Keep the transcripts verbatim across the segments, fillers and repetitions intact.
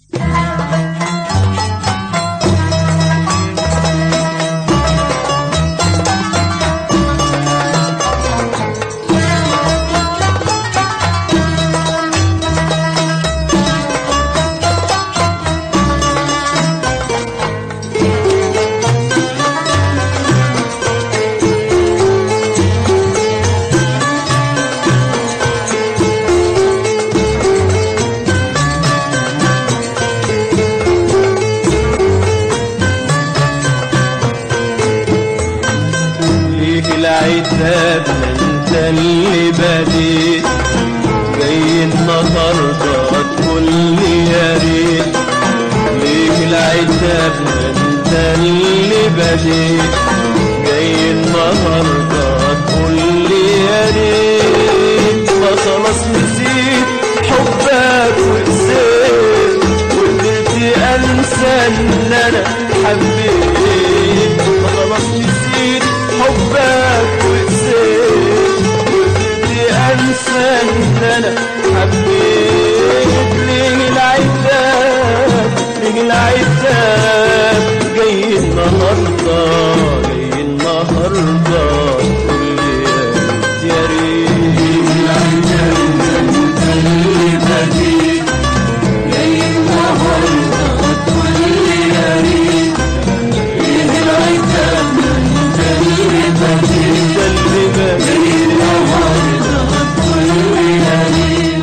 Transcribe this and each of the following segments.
العتاب انت اللي بديت، جاي النهارده تقول لي يا ريت. ليه العتاب انت اللي بديت، جاي النهارده تقول لي يا ريت. ما خلاص نسيت حبك وقسيت، وقدرت انسى ان انا حبيت. ما خلاص نسيت حبك وقسيت، وقدرت انسى ان انا حبيت. ليه العتاب ليه العتاب جاي النهارده جاي النهارده تقول لي يا ريت. ليه العتاب انت اللي بديت، جاي النهارده تقول لي يا ريت. ليه العتاب انت اللي بديت، جاي النهارده تقول لي يا ريت.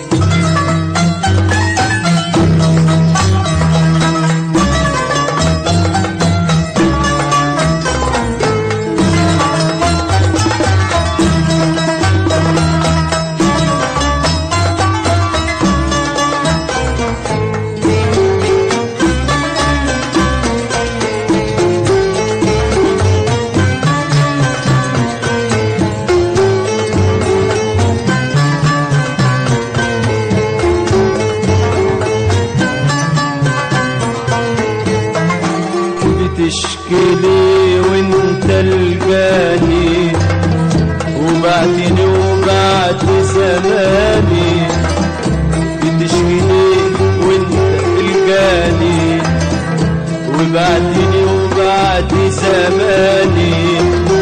بتشكيلي وانت الجاني، وبعتني وبعت زماني. بتشكيلي وانت الجاني، وبعتني وبعت زماني.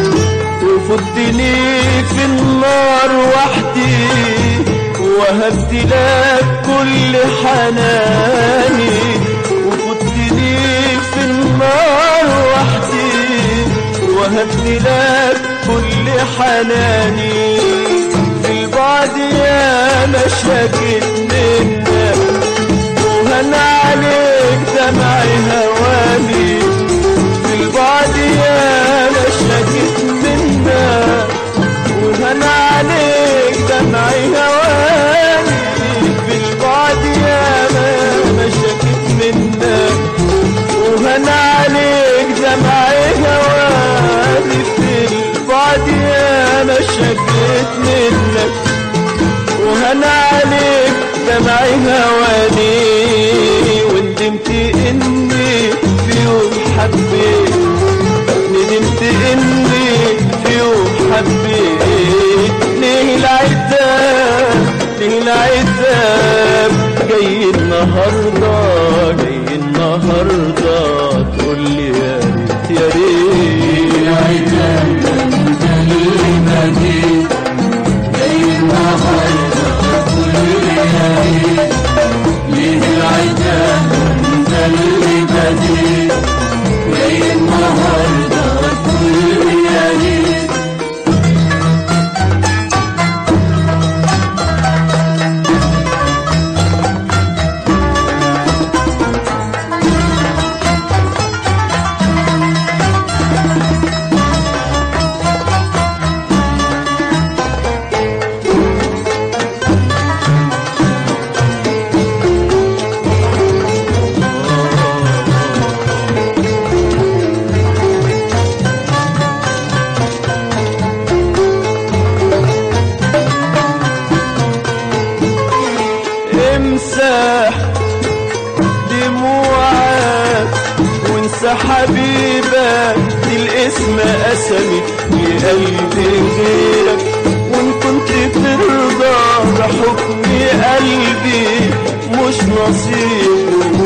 وفضني في النار وحدي، وهبت لك كل حناني. وفضني في النار وحدي، وهبت لك كل حناني. في البعد يا مشاكل منك، وهن عليك دمعي هواني. في البعد يا مشاكل منك، وهن عليك دمعي هواني. في البعد يا مشاكل منك، وهن عليك دمعي هواني. في البعد يا مشاكل منك، وهن عليك دمعي هواني. وندمت اني في يوم حبيت، ندمت اني في يوم حبيت. ليه العتاب ليه العتاب جاي النهارده جاي النهارده تقول لي يا ريت يا ريت. العتاب انت اللي بديت، جاي النهارده تقول لي يا ريت. ليه العتاب انت اللي بديت، جاي النهارده تقول لي يا ريت. امسح دموعك وانسى حبيبك، دي الاسم قسمي لقلبي غيرك. وان كنت ترضى بحكم قلبي، مش نصيب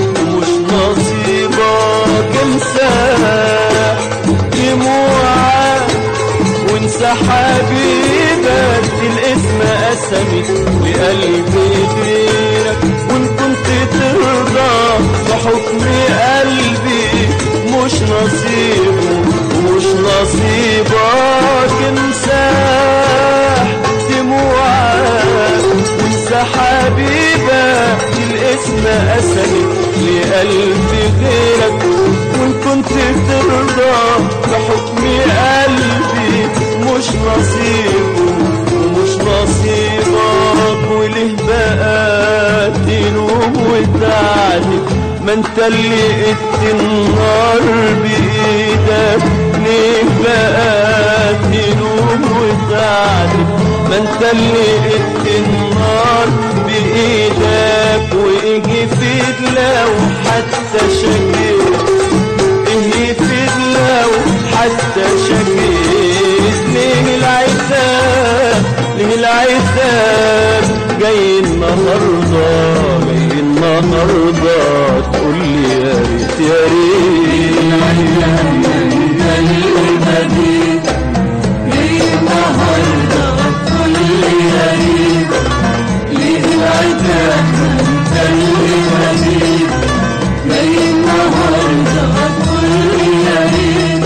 تمساح دموعك وانسى حبيبك الاسم قسمت لقلبي غيرك، وان كنت ترضى بحكم قلبي مش نصيبه ومش نصيبك. امسح دموعك وانسى حبيبك الاسم قسمت لقلبي غيرك، وان كنت ترضى بحكم قلبي مش نصيبه ومش نصيبك. وليه بقى تنوم وتعدي ما انت اللي قدت النار بايدك؟ ليه بقى تنوم وتعدي ما انت اللي قدت النار بايدك؟ وايه يفيد لو حتى شكيت؟ ايه يفيد لو حتى شكيت؟ ليه العتاب ليه العتاب جاي النهارده جاي النهارده تقول لي يا ريت يا ريت؟ ليه النهارده تقول لي يا ريت؟ ليه العتاب انت اللي مزيد؟ ليه النهارده تقول لي يا ريت؟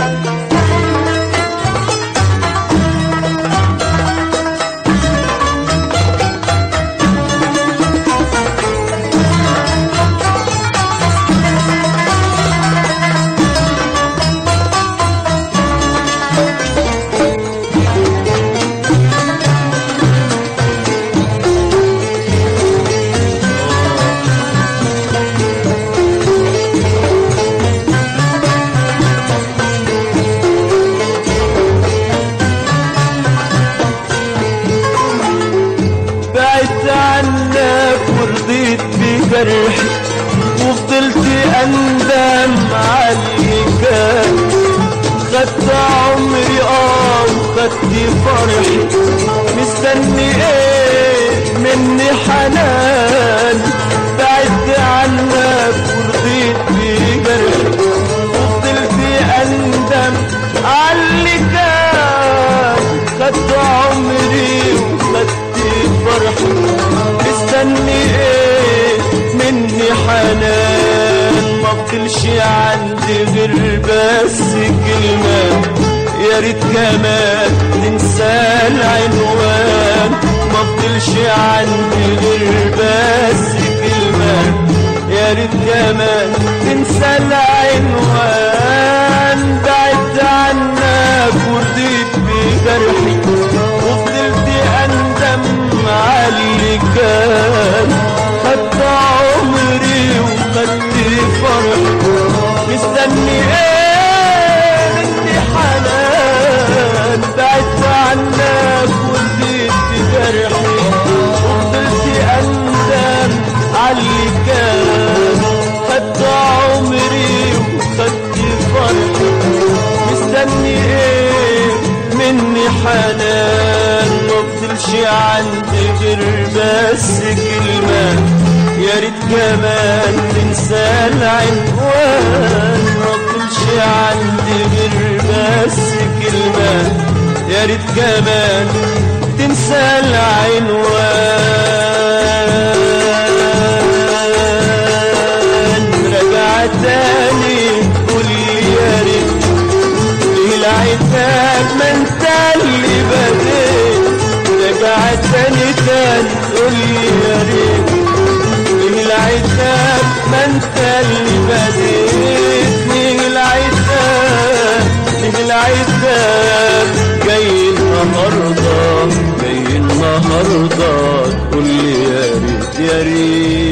ورضيت بجرحي وفضلت اندم علي كان، خدت عمري اه وخدت فرحي، مستني ايه مني حنان؟ بعدت عنك ورضيت بجرحي وفضلت اندم علي كان، خدت عمري وخدت فرحي، مستني ايه مني حنان؟ ما بطلش عندي غير بس كلمة يا ريت كمان تنسى العنوان. ما بطلش عندي غير بس كلمة يا ريت كمان تنسى العنوان. بعدت عنك ورضيت بجرحي وفضلت اندم علي كان، خدت عمري وخدت فرحي، مستني ايه مني حنان؟ بعدت عنك ورضيت بجرحي وفضلت اندم علي كان، خدت عمري وخدت فرحي، مستني ايه مني حنان؟ مفضلش عندي غير بس كلمة يا ريت كمان تنسى العنوان. مفضلش عندي غير بس كلمة يا ريت كمان تنسى العنوان. رجع تاني قولي يا ريت ليه العتاب ما انت اللي بديت؟ رجع تاني تاني قولي يا ريت ليه العتاب ما انت اللي بديت؟ ليه العتاب ليه العتاب جاي النهارده جاي النهارده تقول لي يا ريت يا ريت؟